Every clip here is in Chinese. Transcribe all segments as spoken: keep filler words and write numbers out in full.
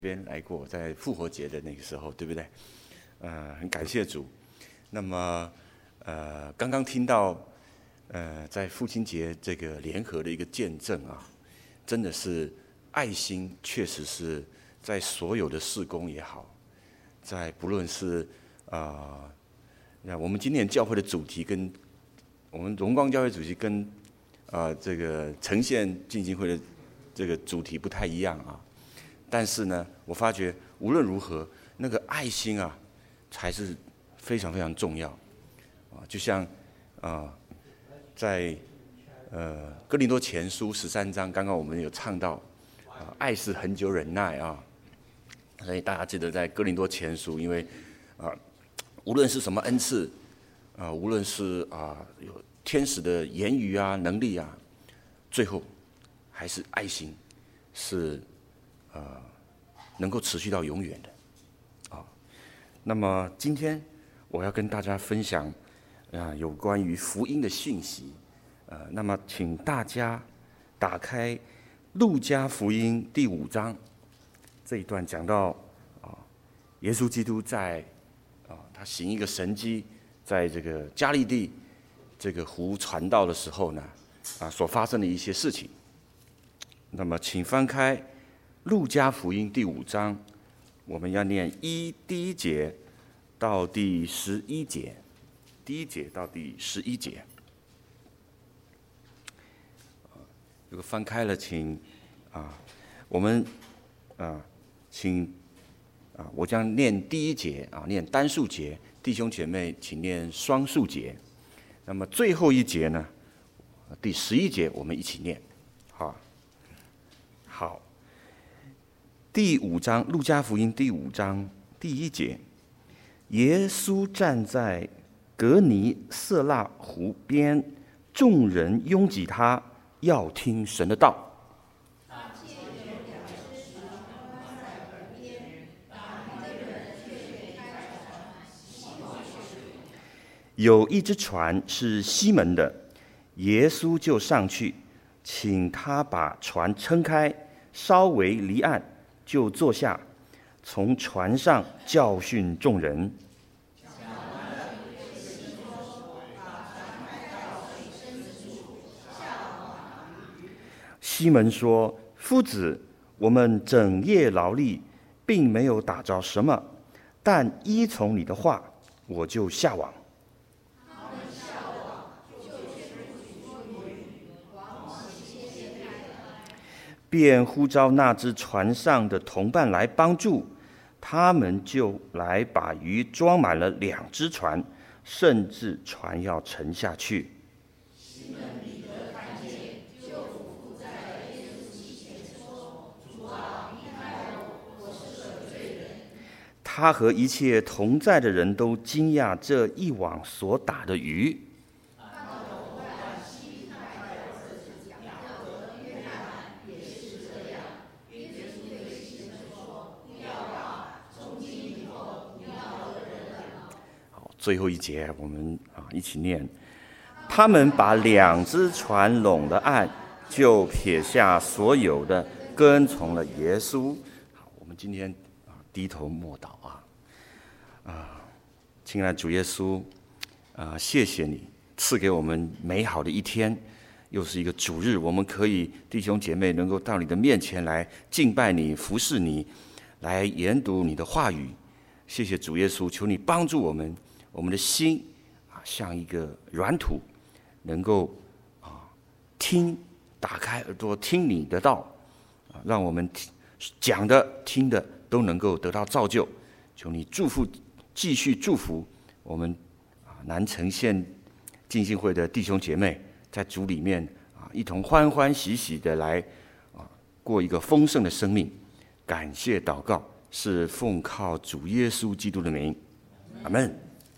边来过，在复活节的那个时候，对不对？呃，很感谢主。那么，呃，刚刚听到，呃，在父亲节这个联合的一个见证啊，真的是爱心，确实是在所有的事工也好，在不论是啊，那、呃、我们今年教会的主题跟我们荣光教会主题跟啊、呃、这个呈现浸信会的这个主题不太一样啊。但是呢，我发觉无论如何，那个爱心啊，才是非常非常重要啊。就像啊，在呃哥林多前书十三章，刚刚我们有唱到啊，爱是恒久忍耐啊。所以大家记得在哥林多前书，因为啊，无论是什么恩赐啊，无论是啊有天使的言语啊、能力啊，最后还是爱心是。呃，能够持续到永远的，啊，那么今天我要跟大家分享啊有关于福音的信息，呃，那么请大家打开路加福音第五章这一段，讲到啊，耶稣基督在啊他行一个神迹，在这个加利地这个湖传道的时候呢，啊所发生的一些事情。那么，请翻开。路加福音第五章，我们要念一第一节到第十一节，第一节到第十一节。如果翻开了，请啊，我们啊，请啊，我将念第一节啊，念单数节，弟兄姐妹请念双数节。那么最后一节呢，第十一节我们一起念，好，好。第五章，路加福音第五章第一节，耶稣站在格尼色拉湖边，众人拥挤他，要听神的道。有一只船是西门的，耶稣就上去，请他把船撑开，稍微离岸。就坐下，从船上教训众人。西门说：“夫子，我们整夜劳力，并没有打着什么，但依从你的话，我就下网。”便呼召那只船上的同伴来帮助，他们就来把鱼装满了两只船，甚至船要沉下去。西门彼得看见，就俯在耶稣膝前说：“主啊，离开我，我是个罪人。”他和一切同在的人都惊讶这一网所打的鱼。最后一节，我们啊一起念。他们把两只船拢了岸，就撇下所有的，跟从了耶稣。好，我们今天啊低头默祷啊啊，亲爱的主耶稣啊，谢谢你赐给我们美好的一天，又是一个主日，我们可以弟兄姐妹能够到你的面前来敬拜你、服侍你，来研读你的话语。谢谢主耶稣，求你帮助我们。我们的心啊，像一个软土，能够啊听，打开耳朵听你的道，啊，让我们讲的、听的都能够得到造就。求你祝福，继续祝福我们啊南城县浸信会的弟兄姐妹，在主里面啊一同欢欢喜喜的来啊过一个丰盛的生命。感谢祷告，是奉靠主耶稣基督的名，阿们。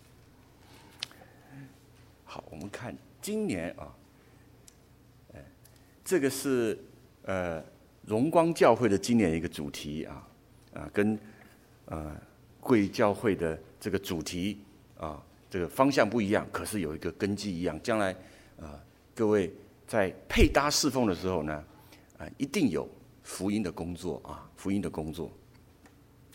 好，我们看今年啊，呃，这个是呃荣光教会的今年一个主题啊，啊，跟呃贵教会的这个主题啊，这个方向不一样，可是有一个根基一样。将来啊，各位在配搭侍奉的时候呢，啊，一定有福音的工作啊，福音的工作。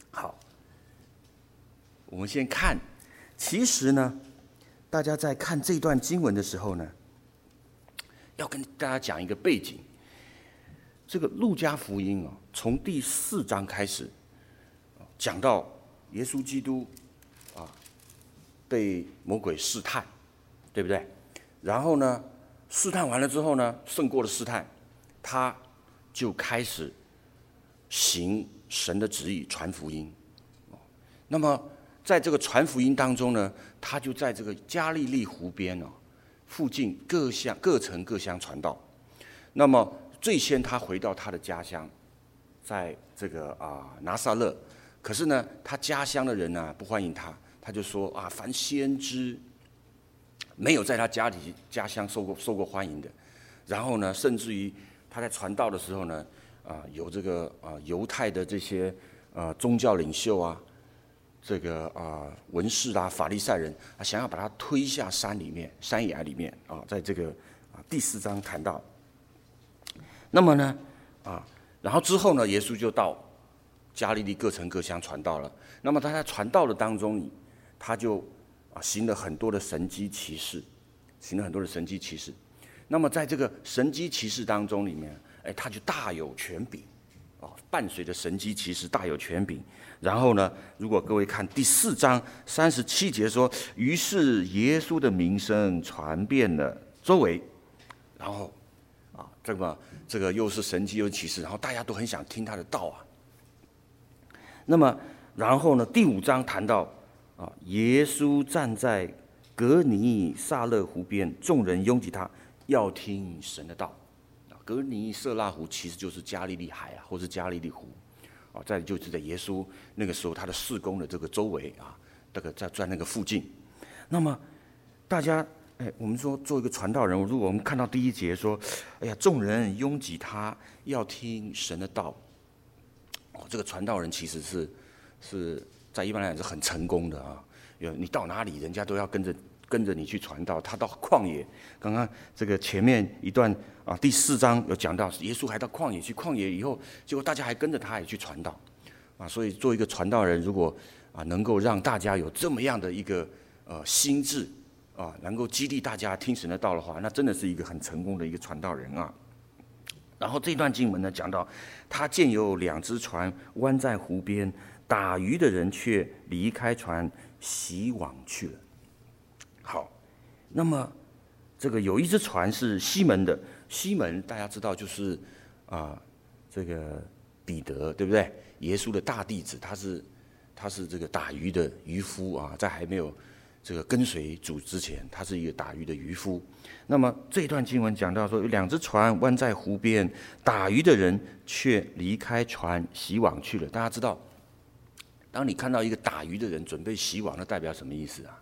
好，我们先看，其实呢，大家在看这段经文的时候呢，要跟大家讲一个背景。这个路加福音啊，从第四章开始讲到耶稣基督啊被魔鬼试探，对不对？然后呢，试探完了之后呢，胜过了试探，他就开始行神的旨意，传福音。那么在这个传福音当中呢，他就在这个加利利湖边哦附近各乡各城各乡传道。那么最先他回到他的家乡，在这个啊拿撒勒。可是呢，他家乡的人呢、啊、不欢迎他，他就说啊，凡先知没有在他家里家乡受过受过欢迎的。然后呢，甚至于他在传道的时候呢，啊有这个啊犹太的这些呃宗教领袖啊。这个啊、呃、文士啊法利赛人啊，想要把他推下山里面山崖里面啊，在这个啊第四章谈到。那么呢啊，然后之后呢，耶稣就到加利利各城各乡传道了。那么他在传道的当中，他就啊行了很多的神迹奇事，行了很多的神迹奇事。那么在这个神迹奇事当中里面，哎，他就大有权柄。啊，伴随着神迹奇事大有权柄。然后呢，如果各位看第四章三十七节说，于是耶稣的名声传遍了周围，然后啊，这个这个又是神迹又是奇事，然后大家都很想听他的道啊。那么，然后呢，第五章谈到啊，耶稣站在格尼撒勒湖边，众人拥挤他，要听神的道。格尼撒勒湖其实就是加利利海啊，或是加利利湖，啊，再就是在耶稣那个时候他的事工的这个周围啊，这个在在那个附近。那么大家，哎，我们说做一个传道人物，如果我们看到第一节说，哎呀，众人拥挤他，要听神的道，哦，这个传道人其实是是在一般来讲是很成功的啊，有你到哪里，人家都要跟着。跟着你去传道，他到旷野。刚刚这个前面一段啊，第四章有讲到，耶稣还到旷野去，旷野以后，结果大家还跟着他也去传道，啊，所以做一个传道人，如果啊能够让大家有这么样的一个呃心智啊，能够激励大家听神的道的话，那真的是一个很成功的一个传道人啊。然后这段经文呢讲到，他见有两只船弯在湖边，打鱼的人却离开船，洗网去了。好，那么这个有一只船是西门的，西门大家知道就是啊、呃，这个彼得对不对？耶稣的大弟子，他是他是这个打鱼的渔夫啊，在还没有这个跟随主之前，他是一个打鱼的渔夫。那么这段经文讲到说，有两只船弯在湖边，打鱼的人却离开船洗网去了。大家知道，当你看到一个打鱼的人准备洗网，那代表什么意思啊？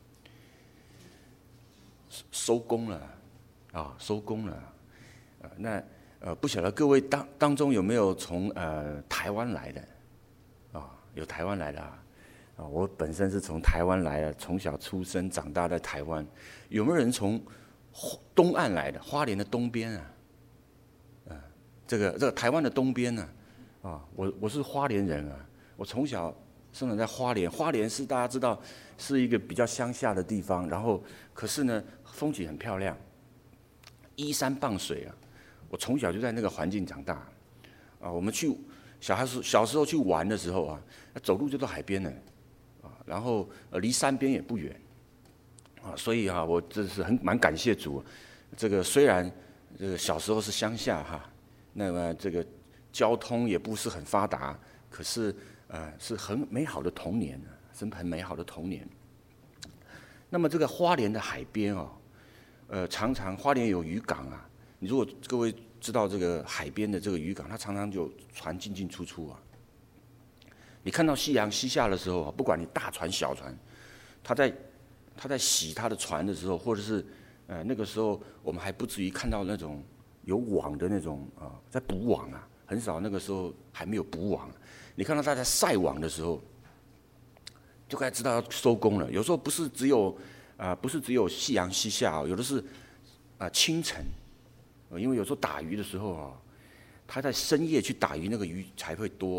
收工了，啊，收工了，呃，那呃，不晓得各位当当中有没有从呃台湾来的，啊，有台湾来的啊，啊，我本身是从台湾来的，从小出生长大在台湾，有没有人从东岸来的，花莲的东边啊，啊，这个这个台湾的东边呢，啊，啊，我我是花莲人啊，我从小生长在花莲，花莲是大家知道是一个比较乡下的地方，然后可是呢。风景很漂亮，依山傍水啊！我从小就在那个环境长大，啊，我们去小孩时小时候去玩的时候啊，走路就到海边了，啊，然后呃离山边也不远，啊，所以啊，我这是很蛮感谢主，这个虽然这个小时候是乡下哈，那么这个交通也不是很发达，可是呃是很美好的童年，是很美好的童年。那么这个花莲的海边哦。呃，常常花莲有渔港啊。你如果各位知道这个海边的这个渔港，它常常就船进进出出啊。你看到夕阳西下的时候啊，不管你大船小船，他在他在洗他的船的时候，或者是呃那个时候我们还不至于看到那种有网的那种啊、呃，在捕网啊，很少。那个时候还没有捕网，你看到他在晒网的时候，就该知道要收工了。有时候不是只有。啊、呃，不是只有夕阳西下、哦，有的是啊、呃、清晨、呃，因为有时候打鱼的时候啊、哦，他在深夜去打鱼，那个鱼才会多啊。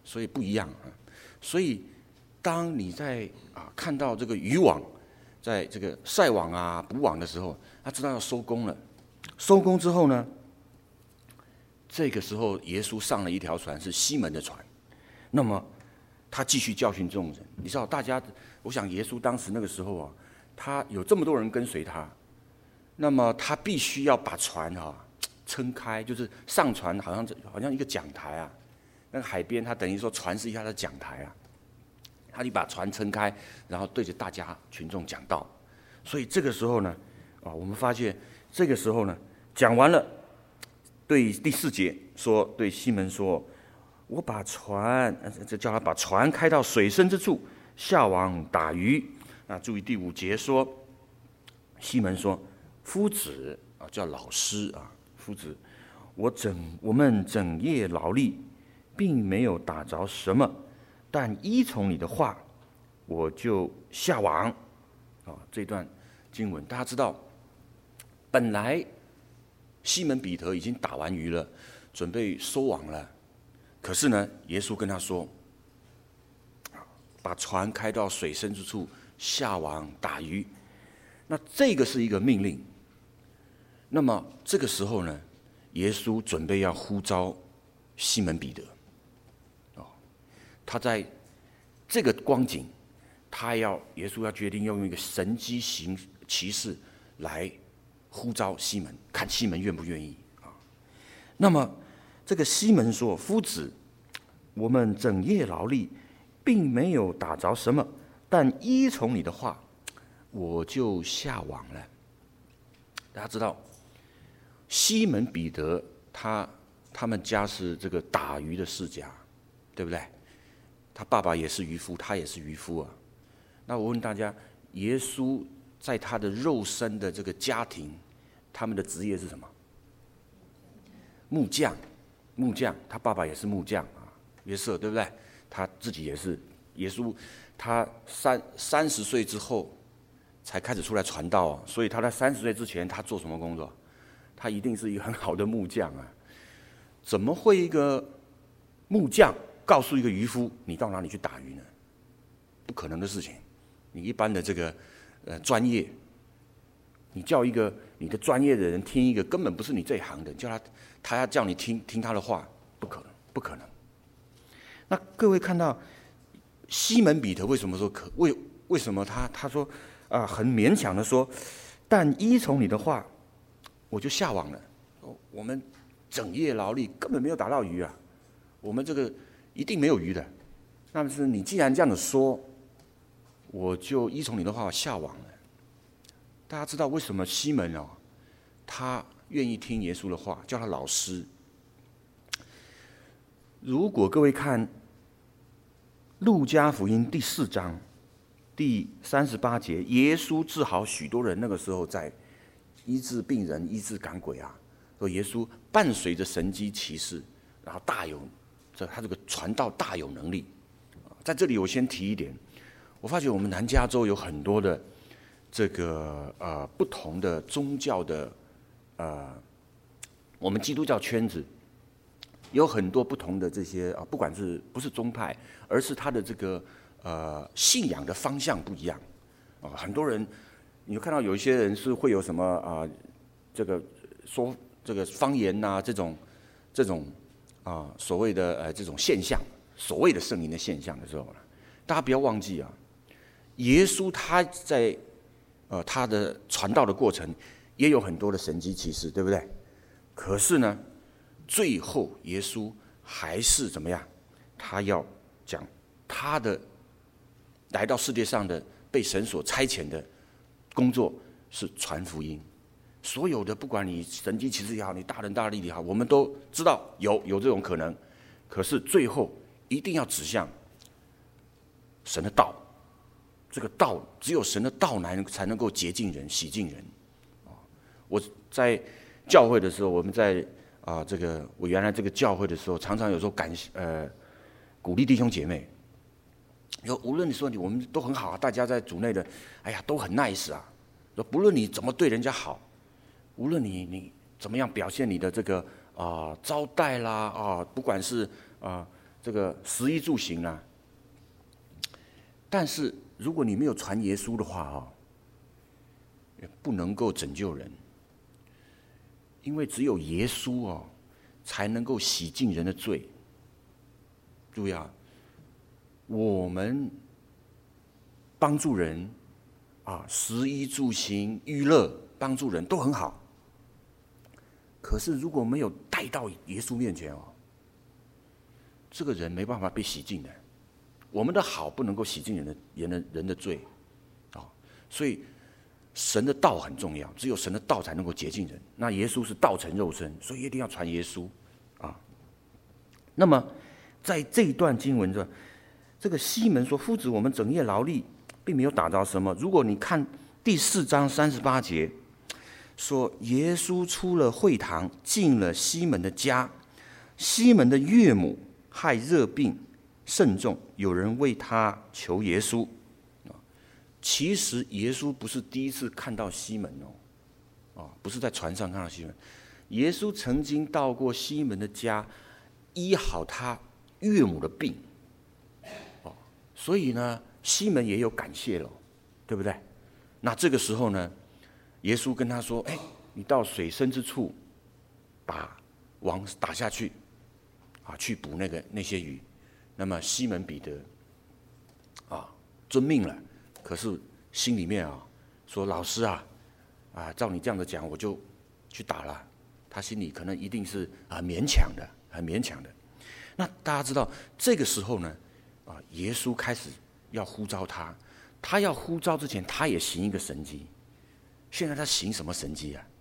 所以不一样啊。所以当你在啊看到这个渔网在这个晒网啊补网的时候，他知道要收工了。收工之后呢，这个时候耶稣上了一条船，是西门的船。那么他继续教训众人。你知道，大家，我想耶稣当时那个时候啊，他有这么多人跟随他，那么他必须要把船啊撑开，就是上船，好像好像一个讲台啊。那个海边，他等于说船是一下的讲台啊，他就把船撑开，然后对着大家群众讲道。所以这个时候呢，啊，我们发现这个时候呢，讲完了，对第四节说，对西门说。我把船，这叫他把船开到水深之处，下网打鱼。那注意第五节说，西门说：“夫子啊，叫老师啊，夫子，我整我们整夜劳力，并没有打着什么，但依从你的话，我就下网。”啊，这段经文大家知道，本来西门彼得已经打完鱼了，准备收网了。可是呢，耶稣跟他说：“把船开到水深之处，下网打鱼。”那这个是一个命令。那么这个时候呢，耶稣准备要呼召西门彼得。哦，他在这个光景，他要耶稣要决定要用一个神迹行奇事来呼召西门，看西门愿不愿意啊。那么这个西门说：“夫子，我们整夜劳力，并没有打着什么，但依从你的话，我就下网了。”大家知道，西门彼得他他们家是这个打鱼的世家，对不对？他爸爸也是渔夫，他也是渔夫啊。那我问大家，耶稣在他的肉身的这个家庭，他们的职业是什么？木匠。木匠，他爸爸也是木匠啊，约瑟，对不对？他自己也是。耶稣，他三三十岁之后才开始出来传道啊，所以他在三十岁之前，他做什么工作？他一定是一个很好的木匠啊。怎么会一个木匠告诉一个渔夫，你到哪里去打鱼呢？不可能的事情。你一般的这个呃专业，你叫一个你的专业的人听一个根本不是你这一行的，叫他。他要叫你听听他的话，不可能，不可能。那各位看到西门彼得为什么说可为为什么他他说啊、呃、很勉强的说，但依从你的话，我就下网了。我们整夜劳力根本没有打到鱼啊，我们这个一定没有鱼的。那么是你既然这样子说，我就依从你的话下网了。大家知道为什么西门哦，他愿意听耶稣的话，叫他老师。如果各位看路加福音第四章第三十八节，耶稣治好许多人，那个时候在医治病人、医治赶鬼啊。说耶稣伴随着神迹奇事，然后大有这他这个传道大有能力。在这里我先提一点，我发觉我们南加州有很多的这个呃不同的宗教的。呃，我们基督教圈子有很多不同的这些啊，不管是不是宗派，而是他的这个呃信仰的方向不一样啊。很多人，你看到有一些人是会有什么啊，这个说这个方言呐、啊，这种这种啊所谓的呃这种现象，所谓的圣灵的现象的时候，大家不要忘记啊，耶稣他在呃他的传道的过程。也有很多的神迹奇事，对不对？可是呢，最后耶稣还是怎么样？他要讲他的来到世界上的被神所差遣的工作是传福音。所有的不管你神迹奇事也好，你大能大力也好，我们都知道有有这种可能。可是最后一定要指向神的道，这个道只有神的道来才能够洁净人、洗净人。我在教会的时候，我们在啊、呃、这个我原来这个教会的时候，常常有时候感呃鼓励弟兄姐妹，有无论你说你我们都很好啊，大家在主内的，哎呀都很 nice 啊。说不论你怎么对人家好，无论你你怎么样表现你的这个啊、呃、招待啦啊、呃，不管是啊、呃、 这个食衣住行啊。但是如果你没有传耶稣的话哦，也不能够拯救人，因为只有耶稣哦，才能够洗净人的罪。注意啊，我们帮助人啊，食衣住行、娱乐，帮助人都很好。可是如果没有带到耶稣面前哦，这个人没办法被洗净的。我们的好不能够洗净人的人的人的罪，啊，所以神的道很重要，只有神的道才能够洁净人。那耶稣是道成肉身，所以一定要传耶稣啊。那么在这一段经文中，这个西门说：“夫子，我们整夜劳力，并没有打着什么。”如果你看第四章三十八节，说耶稣出了会堂，进了西门的家，西门的岳母害热病甚重，有人为他求耶稣。其实耶稣不是第一次看到西门哦，不是在船上看到西门，耶稣曾经到过西门的家，医好他岳母的病，所以呢，西门也有感谢了，对不对？那这个时候呢，耶稣跟他说：“哎，你到水深之处，把网打下去，啊，去捕那个那些鱼。”那么西门彼得啊，遵命了，可是心里面啊说：“老师啊，啊，照你这样的讲，我就去打了。”他心里可能一定是啊勉强的，很勉强的。那大家知道，这个时候呢，啊，耶稣开始要呼召他，他要呼召之前，他也行一个神迹。现在他行什么神迹啊？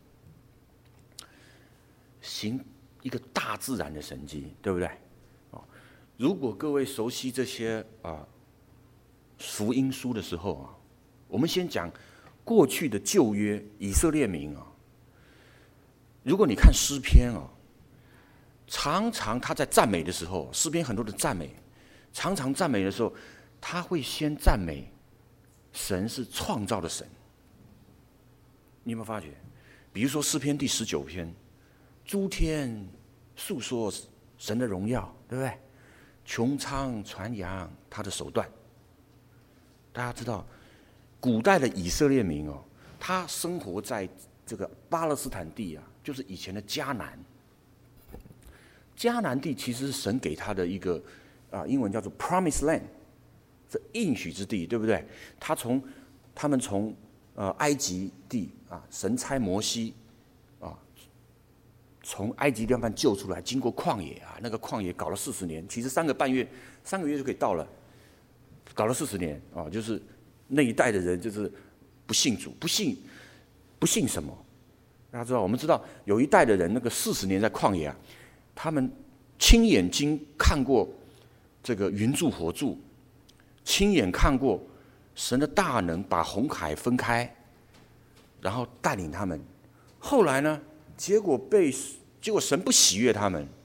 行一个大自然的神迹，对不对？如果各位熟悉这些啊福音书的时候啊，我们先讲过去的旧约以色列民啊。如果你看诗篇啊，常常他在赞美的时候，诗篇很多的赞美，常常赞美的时候，他会先赞美神是创造的神。你有没有发觉？比如说诗篇第十九篇，诸天述说神的荣耀，对不对？穹苍传扬他的手段。大家知道，古代的以色列民哦，他生活在这个巴勒斯坦地啊，就是以前的迦南。迦南地其实是神给他的一个啊，英文叫做 Promised Land， 这应许之地，对不对？他从他们从呃埃及地啊，神差摩西啊，从埃及地方救出来，经过旷野啊，那个旷野搞了四十年，其实三个半月、三个月就可以到了，搞了四十年啊，就是那一代的人就是不信主，不信不信什么？大家知道，我们知道有一代的人，那个四十年在旷野啊，他们亲眼睛看过这个云柱火柱，亲眼看过神的大能把红海分开，然后带领他们。后来呢？结果被结果神不喜悦他们，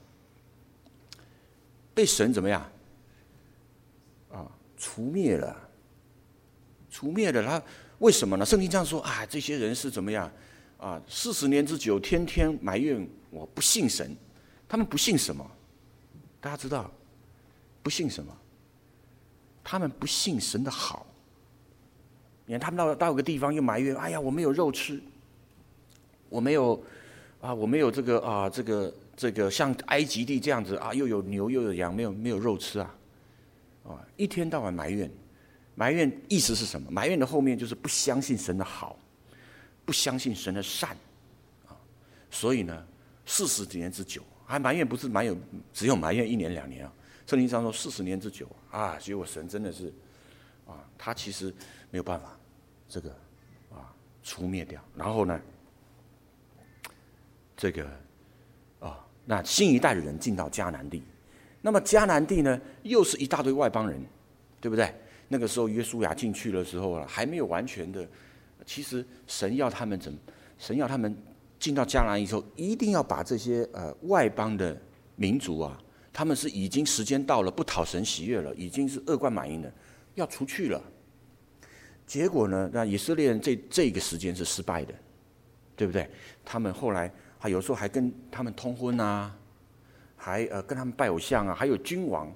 被神怎么样？啊，除灭了，除灭了。他为什么呢？圣经这样说啊，这些人是怎么样？啊，四十年之久，天天埋怨我不信神。他们不信什么？大家知道，不信什么？他们不信神的好。你看，他们到到一个地方又埋怨：哎呀，我没有肉吃，我没有。啊，我没有这个啊，这个这个像埃及地这样子啊，又有牛又有羊，没有没有肉吃啊，啊，一天到晚埋怨，埋怨意思是什么？埋怨的后面就是不相信神的好，不相信神的善，啊，所以呢，四十年之久，还埋怨不是埋怨，只有埋怨一年两年啊。圣经上说四十年之久啊，结果神真的是啊，他其实没有办法这个啊除灭掉，然后呢？这个啊，那新一代的人进到迦南地，那么迦南地呢，又是一大堆外邦人，对不对？那个时候约书亚进去的时候啊，还没有完全的。其实神要他们怎么？神要他们进到迦南以后，一定要把这些呃外邦的民族啊，他们是已经时间到了，不讨神喜悦了，已经是恶贯满盈了，要除去了。结果呢，那以色列人这这个时间是失败的，对不对？他们后来。还有时候还跟他们通婚啊，还呃跟他们拜偶像啊，还有君王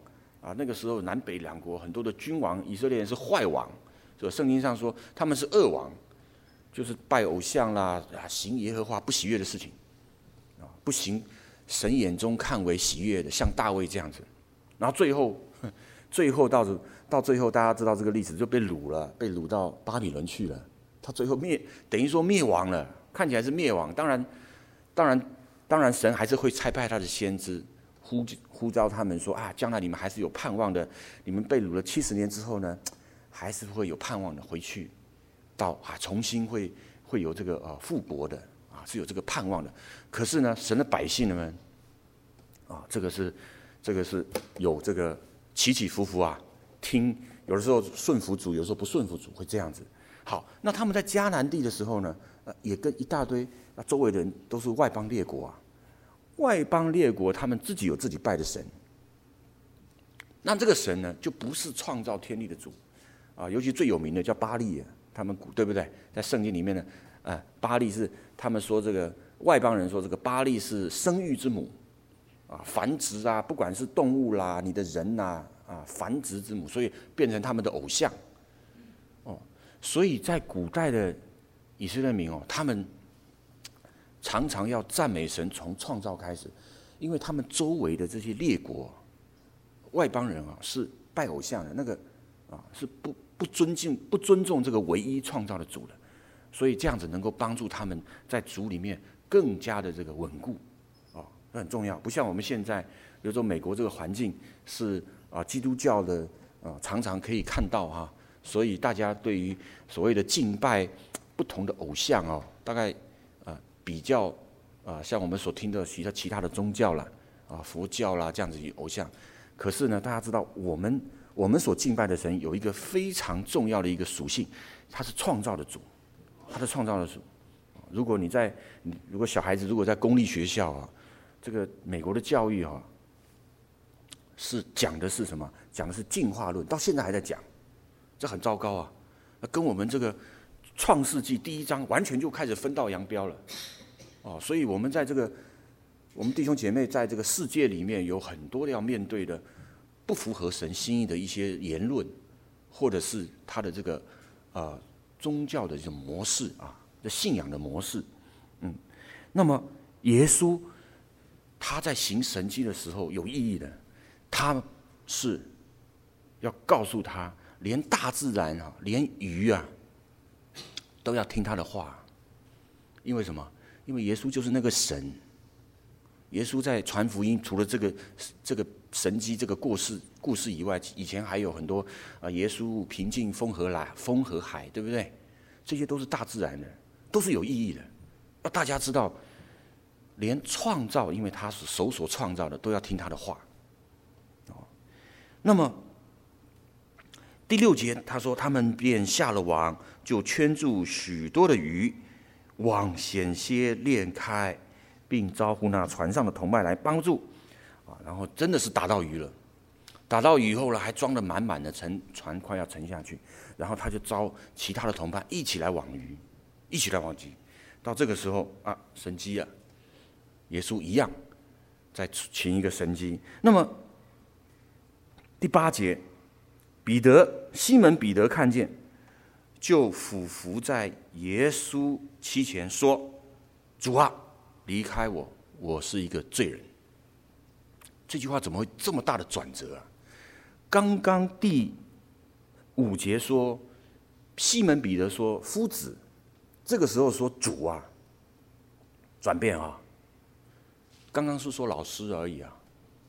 啊，那个时候南北两国很多的君王，以色列人是坏王，所以圣经上说他们是恶王，就是拜偶像啦，啊，行耶和华不喜悦的事情，啊，不行神眼中看为喜悦的，像大卫这样子。然后最后，最后到到最后，大家知道这个历史就被掳了，被掳到巴比伦去了。他最后灭，等于说灭亡了，看起来是灭亡。当然，当然，当然，神还是会差派他的先知呼呼召他们说啊，将来你们还是有盼望的。你们被掳了七十年之后呢，还是会有盼望的，回去到啊，重新会会有这个啊复国的啊，是有这个盼望的。可是呢，神的百姓们啊，这个是这个是有这个起起伏伏啊，听有的时候顺服主，有时候不顺服主，会这样子。好，那他们在迦南地的时候呢，呃，也跟一大堆啊周围的人都是外邦列国啊，外邦列国他们自己有自己拜的神。那这个神呢，就不是创造天地的主啊，尤其最有名的叫巴力啊，他们古对不对？在圣经里面呢，啊、呃，巴力是他们说这个外邦人说这个巴力是生育之母啊，繁殖啊，不管是动物啦，你的人呐啊，繁殖之母，所以变成他们的偶像。所以在古代的以色列民哦，他们常常要赞美神，从创造开始，因为他们周围的这些列国、外邦人啊，是拜偶像的，那个啊是不不尊敬、不尊重这个唯一创造的主的，所以这样子能够帮助他们在主里面更加的这个稳固啊，这很重要。不像我们现在，比如说美国这个环境是啊基督教的啊，常常可以看到哈、啊。所以大家对于所谓的敬拜不同的偶像哦，大概呃比较啊、呃、像我们所听的其他其他的宗教啦啊佛教啦这样子的偶像，可是呢，大家知道我们我们所敬拜的神有一个非常重要的一个属性，他是创造的主，他是创造的主。如果你在如果小孩子如果在公立学校啊，这个美国的教育啊，是讲的是什么？讲的是进化论，到现在还在讲。这很糟糕啊！跟我们这个创世纪第一章完全就开始分道扬镳了，哦，所以我们在这个我们弟兄姐妹在这个世界里面有很多要面对的不符合神心意的一些言论，或者是他的这个呃宗教的这种模式啊，的信仰的模式，嗯，那么耶稣他在行神迹的时候有意义的，他是要告诉他。连大自然啊，连鱼啊，都要听他的话。因为什么？因为耶稣就是那个神。耶稣在传福音，除了这个这个神迹这个故事故事以外，以前还有很多啊，耶稣平静风和来风和海，对不对？这些都是大自然的，都是有意义的。要大家知道，连创造，因为他是手所创造的，都要听他的话。哦，那么。第六节他说，他们便下了网，就圈住许多的鱼，网险些裂开，并招呼那船上的同伴来帮助。啊，然后真的是打到鱼了，打到鱼以后呢，还装得满满的，沉船快要沉下去。然后他就招其他的同伴一起来网鱼，一起来网鱼。到这个时候啊，神迹啊，耶稣一样再行一个神迹。那么第八节。彼得西门彼得看见，就俯伏在耶稣膝前说：“主啊，离开我，我是一个罪人。”这句话怎么会这么大的转折啊？刚刚第五节说西门彼得说夫子，这个时候说主啊，转变啊。刚刚是说老师而已啊。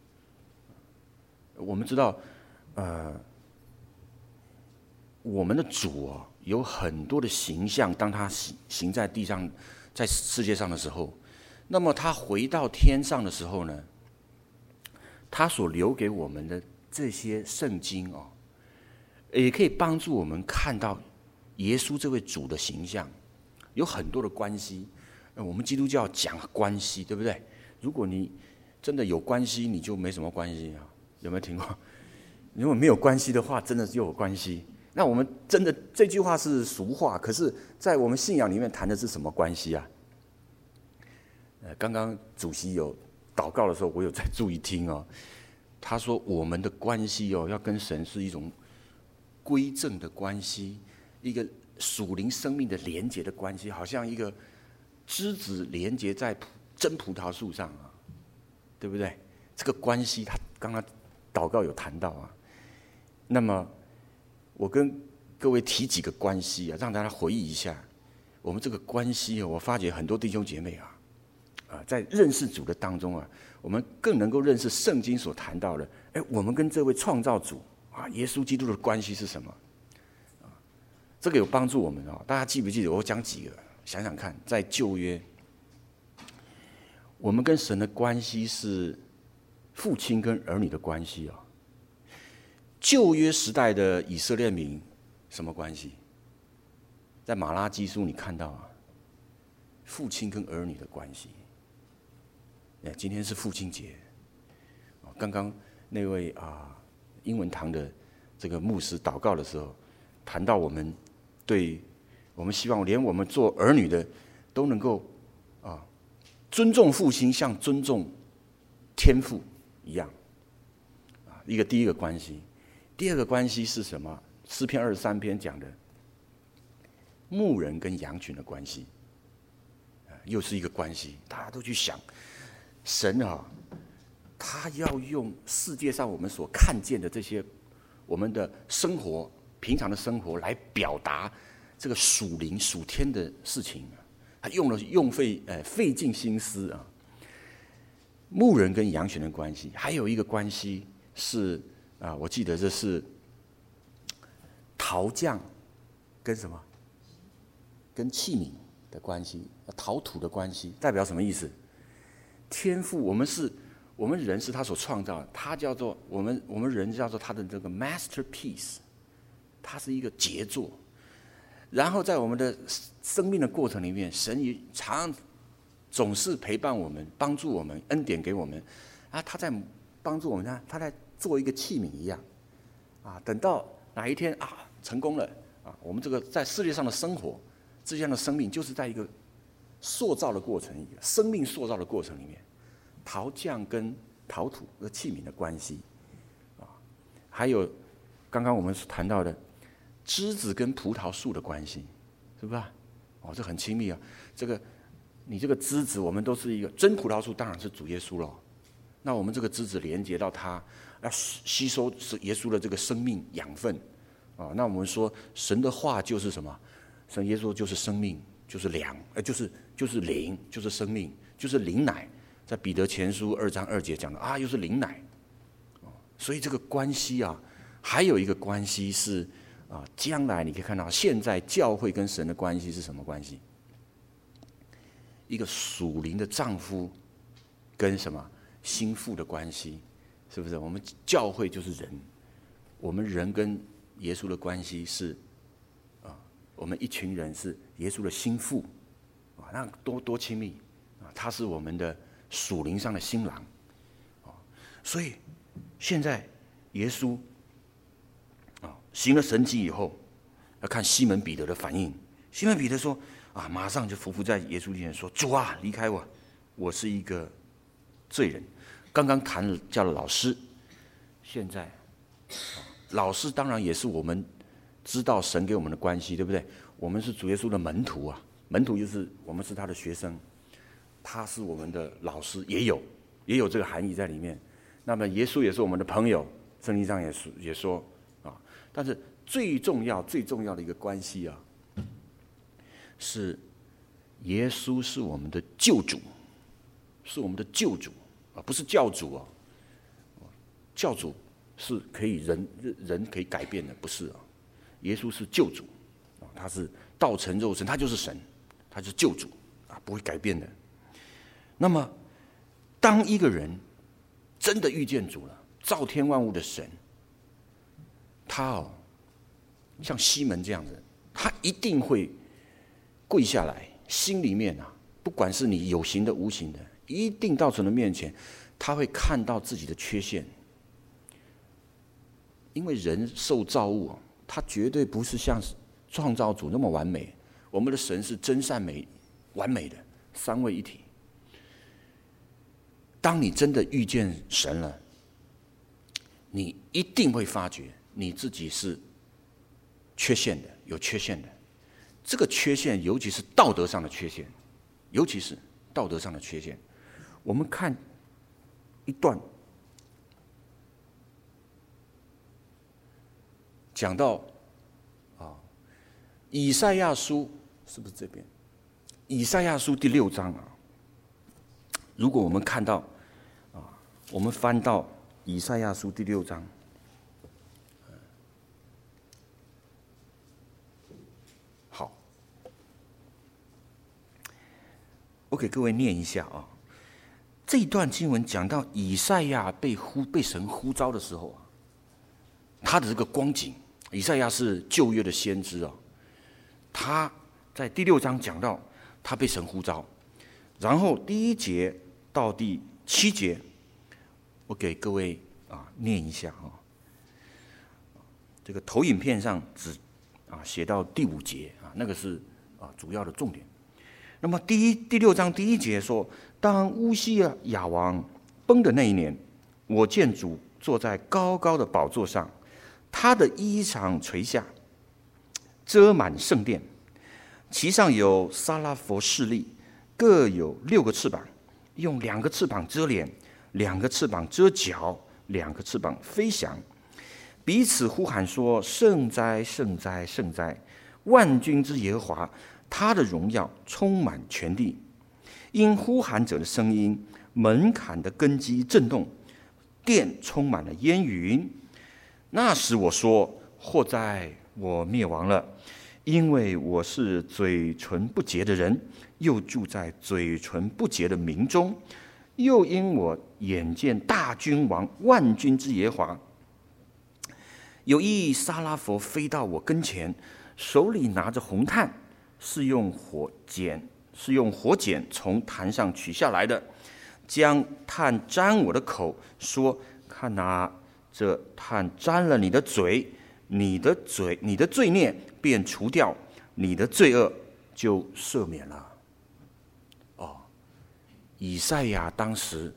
我们知道，呃。我们的主啊，有很多的形象，当他行行在地上，在世界上的时候，那么他回到天上的时候呢，他所留给我们的这些圣经哦，也可以帮助我们看到耶稣这位主的形象，有很多的关系。我们基督教讲关系，对不对？如果你真的有关系，你就没什么关系啊？有没有听过？如果没有关系的话，真的就有关系。那我们真的这句话是俗话，可是，在我们信仰里面谈的是什么关系啊？呃，刚刚主席有祷告的时候，我有在注意听哦。 他说我们的关系哦，要跟神是一种归正的关系，一个属灵生命的连结的关系，好像一个枝子连结在真葡萄树上啊，对不对？这个关系，他刚刚祷告有谈到啊。那么，我跟各位提几个关系啊，让大家回忆一下我们这个关系啊。我发觉很多弟兄姐妹啊，啊，在认识主的当中啊，我们更能够认识圣经所谈到的，哎，我们跟这位创造主啊，耶稣基督的关系是什么？啊，这个有帮助我们啊。大家记不记得？我讲几个，想想看，在旧约，我们跟神的关系是父亲跟儿女的关系啊。旧约时代的以色列民什么关系？在马拉基书你看到啊，父亲跟儿女的关系。今天是父亲节，刚刚那位啊英文堂的这个牧师祷告的时候，谈到我们对，我们希望连我们做儿女的都能够啊尊重父亲，像尊重天父一样啊。一个第一个关系，第二个关系是什么？诗篇二十三篇讲的牧人跟羊群的关系，又是一个关系。大家都去想，神啊，他要用世界上我们所看见的这些我们的生活、平常的生活来表达这个属灵、属天的事情，他用了用费呃费尽心思啊。牧人跟羊群的关系，还有一个关系是啊，我记得这是陶匠跟什么？跟器皿的关系，陶土的关系，代表什么意思？天赋，我们是，我们人是他所创造的，他叫做我们，我们人叫做他的这个 masterpiece， 它是一个杰作。然后在我们的生命的过程里面，神也常总是陪伴我们，帮助我们，恩典给我们啊，他在帮助我们，他他在做一个器皿一样啊。等到哪一天啊成功了啊，我们这个在世界上的生活。这样的生命就是在一个塑造的过程，一个生命塑造的过程里面，陶匠跟陶土和器皿的关系，啊，还有刚刚我们所谈到的枝子跟葡萄树的关系，是不是？哦，这很亲密啊。这个你这个枝子，我们都是一个真葡萄树，当然是主耶稣了。那我们这个枝子连接到他，要吸收是耶稣的这个生命养分啊。那我们说神的话就是什么？神耶稣就是生命，就是粮，呃，就是就是灵，就是生命，就是灵奶。在彼得前书二章二节讲的啊，又是灵奶。所以这个关系啊，还有一个关系是啊，将来你可以看到，现在教会跟神的关系是什么关系？一个属灵的丈夫跟什么心腹的关系，是不是？我们教会就是人，我们人跟耶稣的关系是。我们一群人是耶稣的心腹，啊，那多多亲密啊！他是我们的属灵上的新郎，啊，所以现在耶稣啊行了神迹以后，要看西门彼得的反应。西门彼得说：“啊，马上就匍匐在耶稣面前说：‘主啊，离开我，我是一个罪人。’刚刚谈了叫了老师，现在，啊，老师当然也是我们。”知道神给我们的关系，对不对？我们是主耶稣的门徒啊，门徒就是我们是他的学生，他是我们的老师，也有也有这个含义在里面。那么耶稣也是我们的朋友，圣经上也说也说啊。但是最重要最重要的一个关系啊，是耶稣是我们的救主，是我们的救主啊，不是教主啊。教主是可以人人可以改变的，不是啊。耶稣是救主，他是道成肉身，他就是神，他是救主啊，不会改变的。那么，当一个人真的遇见主了，造天万物的神，他哦，像西门这样子，他一定会跪下来，心里面啊，不管是你有形的、无形的，一定到神的面前，他会看到自己的缺陷，因为人受造物啊。他绝对不是像创造主那么完美，我们的神是真善美、完美的三位一体。当你真的遇见神了， 你一定会发觉你自己是缺陷的，有缺陷的。这个缺陷，尤其是道德上的缺陷，尤其是道德上的缺陷。我们看一段，讲到啊，以赛亚书是不是这边？以赛亚书第六章啊，如果我们看到啊，我们翻到以赛亚书第六章。我给各位念一下啊，这一段经文讲到以赛亚被呼被神呼召的时候啊，他的这个光景，以赛亚是旧约的先知啊，他在第六章讲到他被神呼召，然后第一节到第七节，我给各位啊念一下啊，这个投影片上只啊写到第五节啊，那个是啊主要的重点。那么第一第六章第一节说，当乌西雅王崩的那一年，我见主坐在高高的宝座上，他的衣裳垂下，遮满圣殿，其上有撒拉佛势力，各有六个翅膀，用两个翅膀遮脸，两个翅膀遮脚，两个翅膀飞翔，彼此呼喊说：圣哉，圣哉，圣哉！万军之耶和华。他的荣耀充满全地，因呼喊者的声音，门槛的根基震动，殿充满了烟云。那时我说：祸哉，我灭亡了，因为我是嘴唇不洁的人，又住在嘴唇不洁的民中，又因我眼见大君王万军之耶和华。有一撒拉佛飞到我跟前，手里拿着红炭。是用火剪，是用火剪从坛上取下来的，将炭沾我的口，说：看哪，这炭沾了你的嘴，你的嘴，你的罪孽便除掉，你的罪恶就赦免了。哦，以赛亚当时，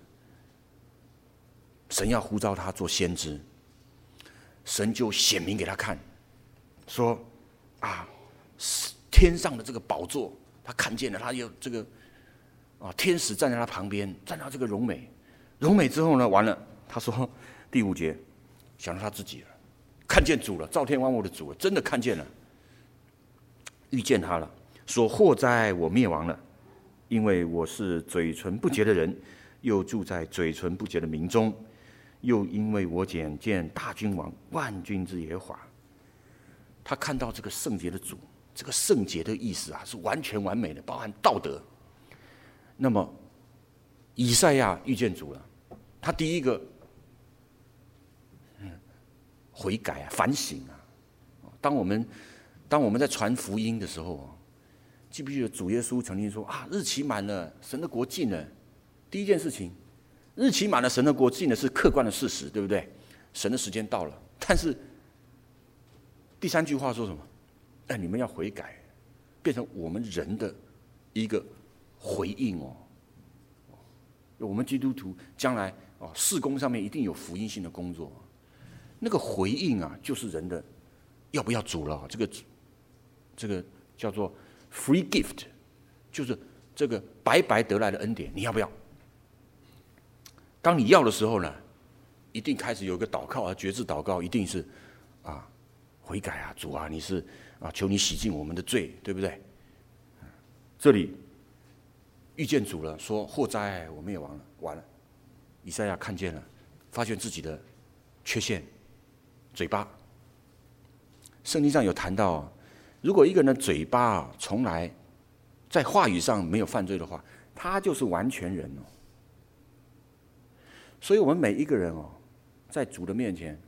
神要呼召他做先知，神就显明给他看，说：啊。天上的这个宝座，他看见了，他有这个啊，天使站在他旁边，站到这个荣美，荣美之后呢，完了，他说第五节，想到他自己了，看见主了，造天万物的主了，真的看见了，遇见他了，说：祸哉，我灭亡了，因为我是嘴唇不洁的人，又住在嘴唇不洁的民中，又因为我眼见大君王万军之耶和华。他看到这个圣洁的主。这个圣洁的意思啊，是完全完美的，包含道德。那么，以赛亚遇见主了，他第一个，嗯，悔改啊，反省啊。当我们当我们在传福音的时候，记不记得主耶稣曾经说啊，日期满了，神的国近了。第一件事情，日期满了，神的国近了是客观的事实，对不对？神的时间到了，但是第三句话说什么？哎，你们要悔改，变成我们人的一个回应哦。我们基督徒将来哦，事工上面一定有福音性的工作，那个回应啊，就是人的要不要主了。这个这个叫做 free gift， 就是这个白白得来的恩典，你要不要？当你要的时候呢，一定开始有一个祷告啊，决志祷告，一定是啊，悔改啊，主啊，你是。啊！求你洗净我们的罪，对不对？这里遇见主了，说：祸哉，我灭亡了，完了。以赛亚看见了，发现自己的缺陷，嘴巴。圣经上有谈到，如果一个人的嘴巴啊，从来在话语上没有犯罪的话，他就是完全人哦。所以我们每一个人哦，在主的面前。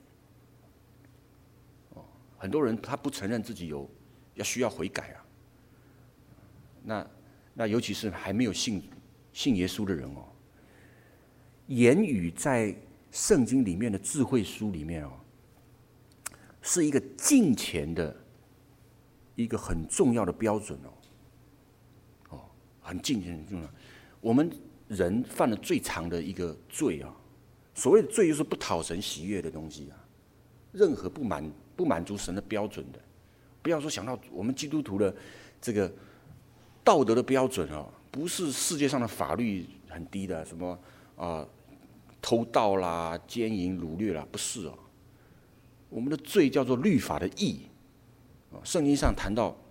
很多人他不承认自己有要需要悔改啊，那那尤其是还没有信信耶稣的人哦，言语在圣经里面的智慧书里面哦，是一个敬虔的一个很重要的标准哦，哦，很敬虔很重要。我们人犯了最长的一个罪啊， 所谓的罪就是不讨神喜悦的东西啊，任何不满不满足神的标准的，不要说想到我们基督徒的这个道德的标准哦，不是世界上的法律很低的，什么啊、呃、偷盗啦、奸淫、掳掠啦，不是哦。我们的罪叫做律法的义。圣经上谈到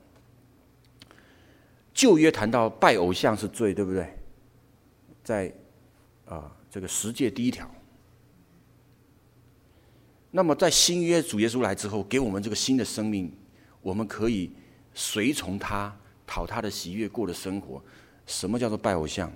旧约谈到拜偶像是罪，对不对？在啊、呃、这个十诫第一条。那么在新约主耶稣来之后，给我们这个新的生命，我们可以随从他，讨他的喜悦，过的生活。什么叫做拜偶像？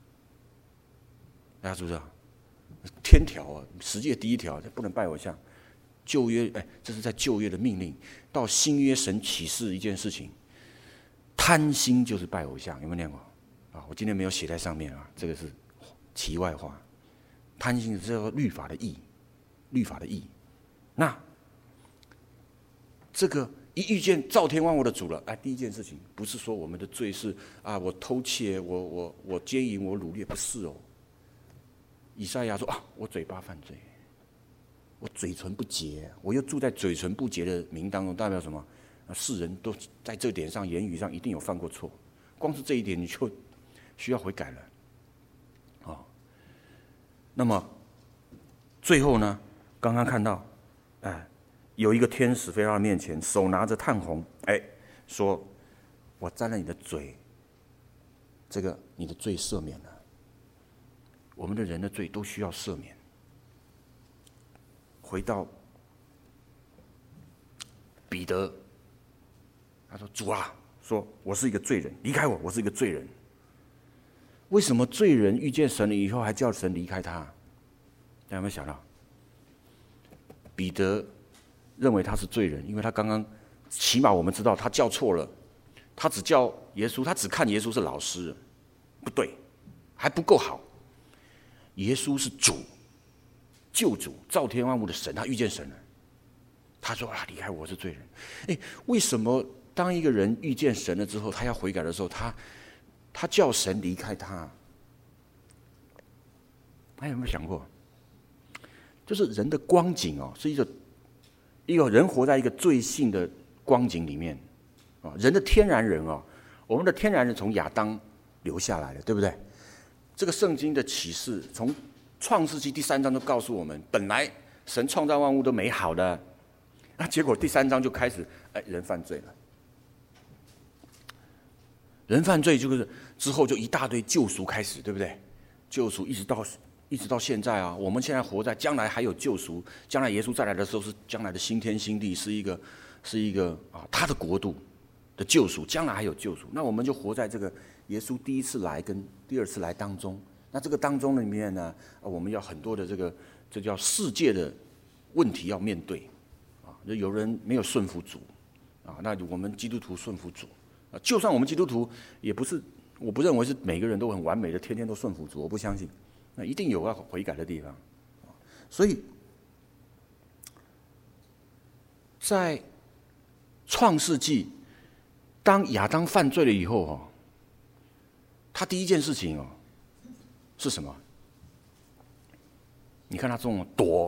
大家知不知道？天条啊，十诫第一条，不能拜偶像。旧约，哎，这是在旧约的命令。到新约，神启示一件事情：贪心就是拜偶像。有没有念过？啊，我今天没有写在上面啊，这个是题外话。贪心是叫做律法的义，律法的义。那这个一遇见造天万物的主了，哎，第一件事情不是说我们的罪是啊，我偷窃，我我我奸淫，我掳掠，不是哦。以赛亚说啊，我嘴巴犯罪，我嘴唇不洁，我又住在嘴唇不洁的名当中，代表什么？世人都在这点上，言语上一定有犯过错，光是这一点你就需要悔改了。哦，那么最后呢，刚刚看到。哎，有一个天使飞到他面前，手拿着炭红，哎，说：“我沾了你的嘴，这个你的罪赦免了。”我们的人的罪都需要赦免。回到彼得，他说：“主啊，说我是一个罪人，离开我，我是一个罪人。”为什么罪人遇见神了以后还叫神离开他？大家有没有想到？彼得认为他是罪人，因为他刚刚起码我们知道他叫错了，他只叫耶稣，他只看耶稣是老师，不对，还不够好。耶稣是主，救主，造天万物的神，他遇见神了。他说啊，离开我是罪人。哎，为什么当一个人遇见神了之后，他要悔改的时候，他他叫神离开他？大家有没有想过？就是人的光景哦，是一个一个人活在一个罪性的光景里面啊。人的天然人哦，我们的天然人从亚当留下来的，对不对？这个圣经的启示，从创世纪第三章就告诉我们，本来神创造万物都美好的，那结果第三章就开始，哎，人犯罪了。人犯罪就是之后就一大堆救赎开始，对不对？救赎一直到。一直到现在啊，我们现在活在将来还有救赎，将来耶稣再来的时候是将来的新天新地，是一个是一个啊他的国度的救赎，将来还有救赎。那我们就活在这个耶稣第一次来跟第二次来当中。那这个当中里面呢，我们要很多的这个这叫世界的问题要面对啊，有人没有顺服主啊，那我们基督徒顺服主啊，就算我们基督徒也不是，我不认为是每个人都很完美的，天天都顺服主，我不相信。那一定有要悔改的地方，所以在创世纪，当亚当犯罪了以后哦，他第一件事情哦是什么？你看他这种躲，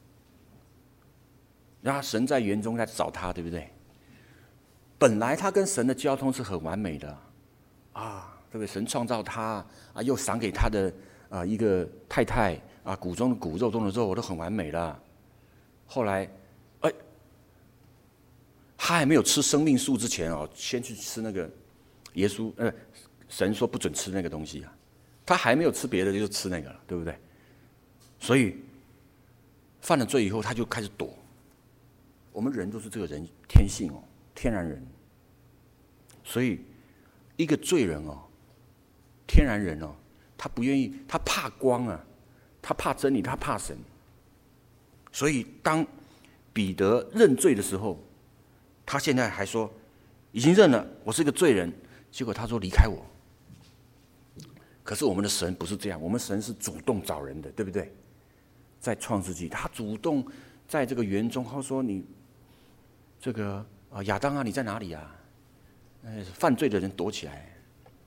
然后神在园中在找他，对不对？本来他跟神的交通是很完美的啊，对不对？神创造他啊，又赏给他的。啊，一个太太啊，骨中的骨，肉中的肉，我都很完美了。后来，哎，他还没有吃生命树之前哦，先去吃那个耶稣呃，神说不准吃那个东西啊。他还没有吃别的，就吃那个了，对不对？所以犯了罪以后，他就开始躲。我们人都是这个人天性哦，天然人。所以一个罪人哦，天然人哦。他不愿意，他怕光啊，他怕真理，他怕神。所以当彼得认罪的时候，他现在还说已经认了，我是个罪人。结果他说离开我。可是我们的神不是这样，我们神是主动找人的，对不对？在创世纪，他主动在这个园中，他说你这个啊亚当啊，你在哪里啊？呃，犯罪的人躲起来。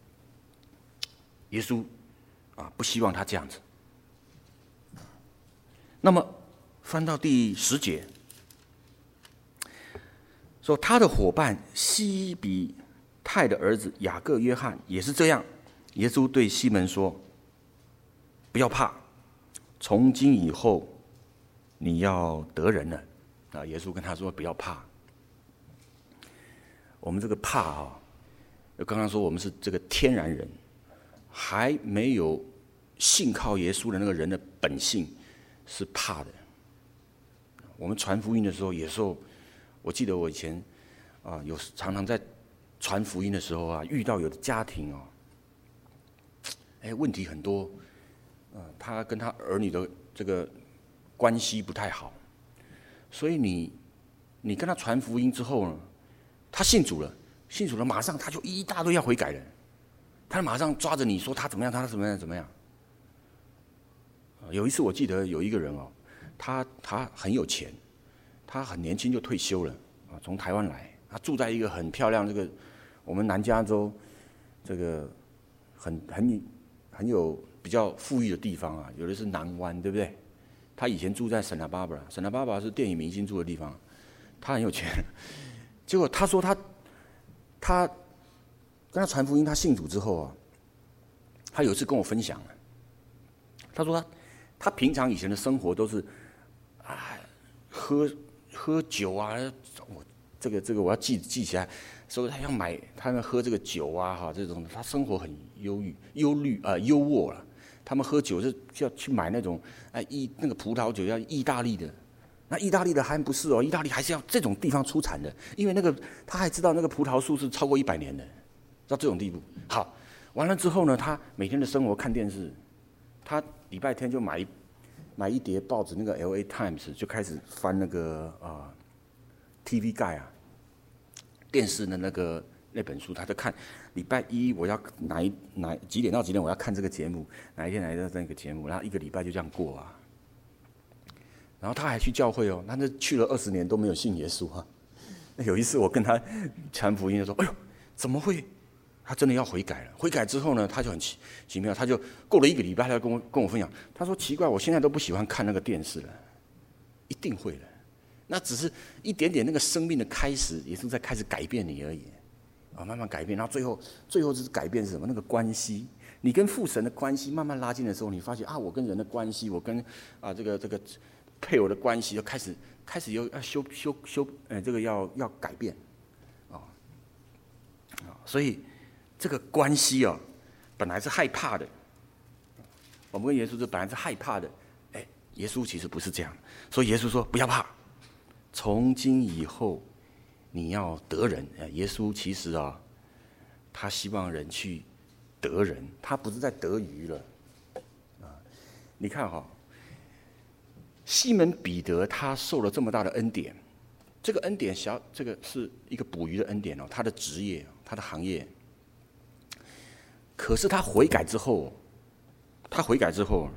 耶稣。啊，不希望他这样子， 那么翻到第十节，说他的伙伴西比泰的儿子雅各、约翰也是这样。耶稣对西门说：“不要怕，从今以后你要得人了。”啊，耶稣跟他说：“不要怕。”我们这个怕啊，刚刚说我们是这个天然人，还没有信靠耶稣的那个人的本性是怕的。我们传福音的时候，有时候我记得我以前啊，有常常在传福音的时候啊，遇到有的家庭哦，哎，问题很多，呃，他跟他儿女的这个关系不太好，所以你你跟他传福音之后呢，他信主了，信主了，马上他就一大堆要悔改了，他马上抓着你说他怎么样，他怎么样怎么样。有一次我记得有一个人哦，他他很有钱，他很年轻就退休了啊，从台湾来，他住在一个很漂亮这个我们南加州这个很很很有比较富裕的地方啊，有的是南湾，对不对？他以前住在圣塔芭芭拉，圣塔芭芭拉是电影明星住的地方，他很有钱。结果他说他他跟他传福音，他信主之后啊，他有一次跟我分享了，他说他他平常以前的生活都是啊喝喝酒啊，我这个这个我要记记起来，所以他要买他们喝这个酒啊哈这种，他生活很忧郁忧虑啊优渥了。他们喝酒是要去买那种哎意那个葡萄酒要意大利的。那意大利的还不是哦，意大利还是要这种地方出产的，因为那个他还知道那个葡萄树是超过一百年的，到这种地步。好，完了之后呢，他每天的生活看电视，他礼拜天就买一买一叠报纸，那个 L A Times 就开始翻那个啊、呃、T V Guide 啊，电视的那个那本书，他在看。礼拜一我要哪一哪几点到几点我要看这个节目，哪一天哪一天那个节目，然后一个礼拜就这样过啊。然后他还去教会哦，他那去了二十年都没有信耶稣啊。那有一次我跟他传福音的时候，哎呦，怎么会？他真的要悔改了。悔改之后呢，他就很奇奇妙，他就过了一个礼拜，他就跟我跟我分享，他说奇怪，我现在都不喜欢看那个电视了，一定会的。那只是一点点那个生命的开始，也是在开始改变你而已。啊，慢慢改变，然后最后，最后就是改变是什么？那个关系，你跟父神的关系慢慢拉近的时候，你发现啊，我跟人的关系，我跟啊这个这个配偶的关系，就开始开始有要修修修，呃，这个要要改变，啊、哦，啊，所以这个关系哦，本来是害怕的，我们跟耶稣就本来是害怕的，哎，耶稣其实不是这样，所以耶稣说不要怕，从今以后。你要得人，耶稣其实啊，他希望人去得人，他不是在得鱼了，啊，你看哈、哦，西门彼得他受了这么大的恩典，这个恩典小，这个是一个捕鱼的恩典哦，他的职业，他的行业，可是他悔改之后，他悔改之后，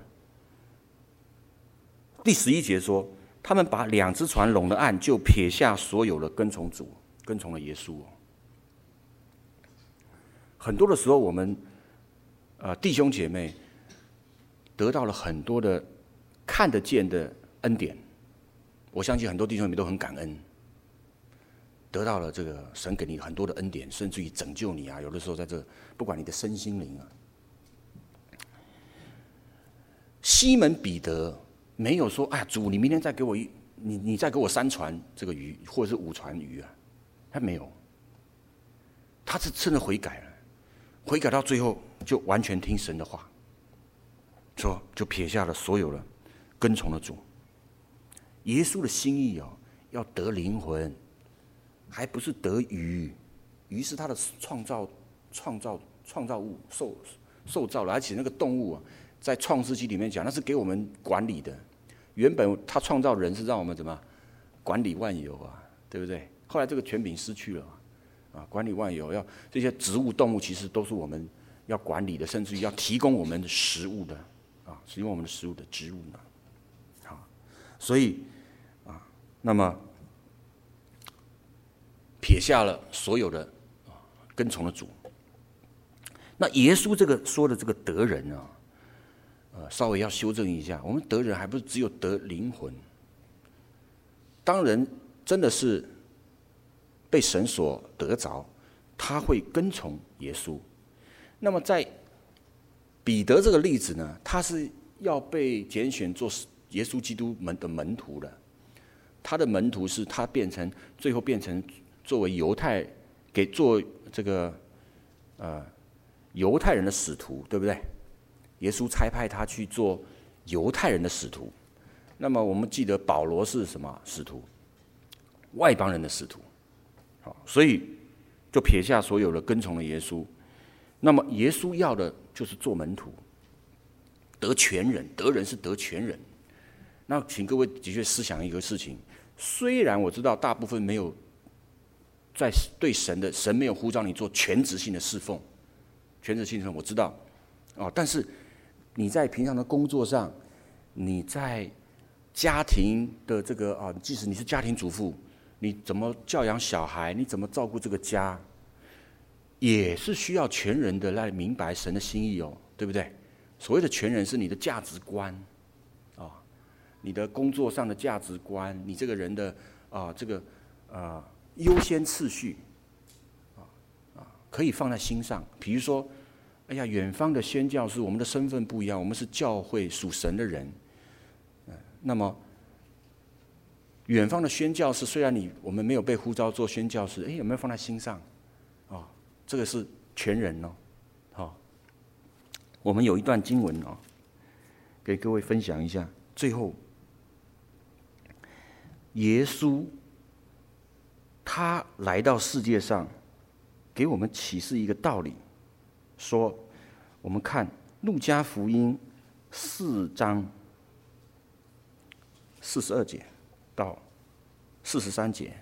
第十一节说。他们把两只船拢了岸，就撇下所有的跟从主，跟从了耶稣。很多的时候，我们呃弟兄姐妹得到了很多的看得见的恩典，我相信很多弟兄姐妹都很感恩，得到了这个神给你很多的恩典，甚至于拯救你啊。有的时候在这，不管你的身心灵啊。西门彼得。没有说，哎呀，主，你明天再给我一，你你再给我三船这个鱼，或者是五船鱼啊，他没有，他是真的悔改了，悔改到最后就完全听神的话，说就撇下了所有的，跟从了主。耶稣的心意哦，要得灵魂，还不是得鱼，鱼是他的创造、创造、创造物，受受造了，而且那个动物啊。在创世纪里面讲，那是给我们管理的。原本他创造人是让我们怎么管理万有啊，对不对？后来这个权柄失去了啊，管理万有要这些植物、动物，其实都是我们要管理的，甚至于要提供我们的食物的啊，提供我们的食物的植物呢。啊，所以啊，那么撇下了所有的啊，跟从了主。那耶稣这个说的这个得人啊。 呃稍微要修正一下，我们得人还不是只有得灵魂。当人真的是被神所得着，他会跟从耶稣。那么在彼得这个例子呢，他是要被拣选做耶稣基督门的门徒的。他的门徒是他变成最后变成作为犹太给做这个呃犹太人的使徒，对不对？耶稣差派他去做犹太人的使徒。那么我们记得保罗是什么使徒？外邦人的使徒。好，所以就撇下所有的跟从了耶稣。那么耶稣要的就是做门徒，得全人，得人是得全人。那请各位的确思想一个事情，虽然我知道大部分没有在对神的神没有呼召你做全职性的侍奉，全职性的侍奉我知道哦，但是你在平常的工作上，你在家庭的这个啊，即使你是家庭主妇，你怎么教养小孩，你怎么照顾这个家，也是需要全人的来明白神的心意哦，对不对？所谓的全人是你的价值观啊，你的工作上的价值观，你这个人的啊这个啊优先次序啊啊可以放在心上。比如说，哎呀，远方的宣教士，我们的身份不一样，我们是教会属神的人。那么，远方的宣教士，虽然你我们没有被呼召做宣教士，哎，有没有放在心上？啊、哦，这个是全人哦。好、哦，我们有一段经文哦，给各位分享一下。最后，耶稣他来到世界上，给我们启示一个道理，说，我们看路加福音四章。四十二节到四十三节，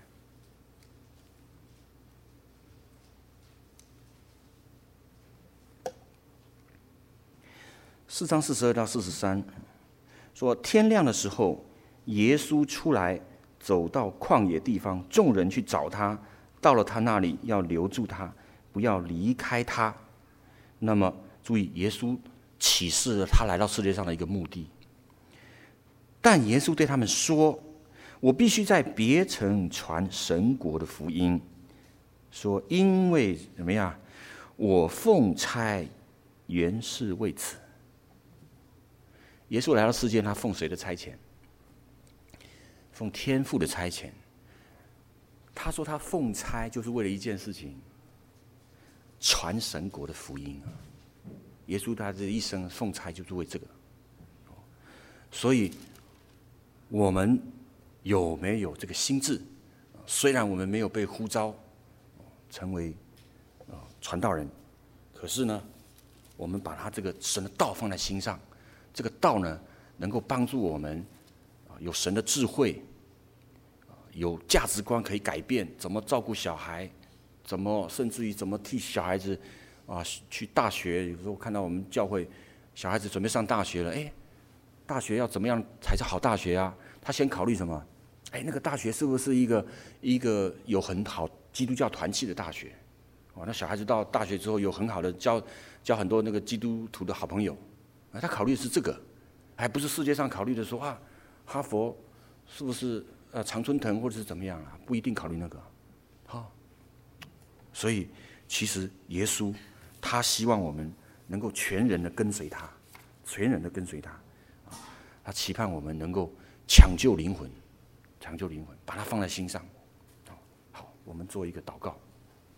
四章四十二到四十三，说天亮的时候，耶稣出来，走到旷野地方，众人去找他，到了他那里，要留住他，不要离开他。那么注意，耶稣启示了他来到世界上的一个目的。但耶稣对他们说：“我必须在别城传神国的福音。说因为怎么样，我奉差原是为此。”耶稣来到世界，他奉谁的差遣？奉天父的差遣。他说他奉差就是为了一件事情，传神国的福音啊。耶稣他这一生奉差就是为这个。所以我们有没有这个心志？虽然我们没有被呼召成为传道人，可是呢，我们把他这个神的道放在心上，这个道呢，能够帮助我们有神的智慧，有价值观可以改变，怎么照顾小孩，怎么甚至于怎么替小孩子啊去大学。有时候看到我们教会小孩子准备上大学了，哎。大学要怎么样才是好大学啊？他先考虑什么？哎，那个大学是不是一个一个有很好基督教团契的大学？哦，那小孩子到大学之后有很好的交交很多那个基督徒的好朋友，啊，他考虑的是这个，还不是世界上考虑的说啊，哈佛是不是呃常春藤或者是怎么样啊？不一定考虑那个，好、哦，所以其实耶稣他希望我们能够全人的跟随他，全人的跟随他。他期盼我们能够抢救灵魂，抢救灵魂，把它放在心上。好，我们做一个祷告。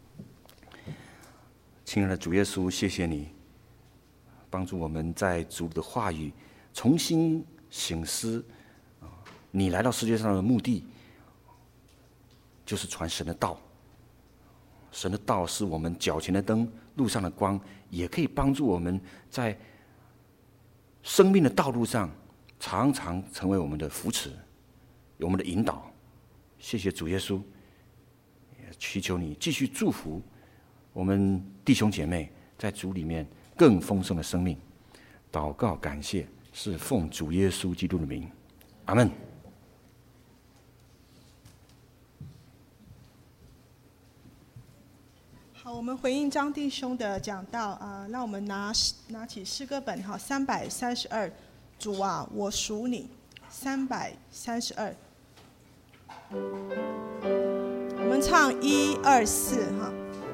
亲爱的主耶稣，谢谢你帮助我们在主的话语重新省思，你来到世界上的目的，就是传神的道。神的道是我们脚前的灯，路上的光，也可以帮助我们在生命的道路上常常成为我们的扶持，我们的引导。谢谢主耶稣，也祈求你继续祝福我们弟兄姐妹在主里面更丰盛的生命。祷告感谢，是奉主耶稣基督的名，阿们。 好。 好，我们回应张弟兄的讲道啊、呃，让我们拿拿起诗歌本哈，三百三十二，主啊，我属你，三百三十二，我们唱一二四哈。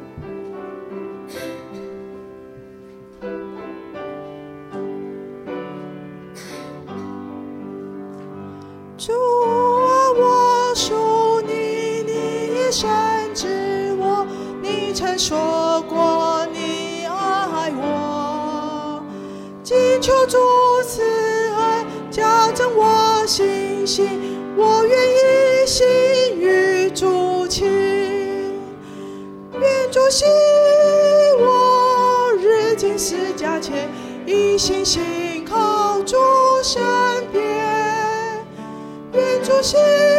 主啊，我属你，你深知我，你曾说过你爱我，请求主慈爱加增我信心，我愿一心与主亲，愿主喜我日进思加前，一心信靠主身边，愿主喜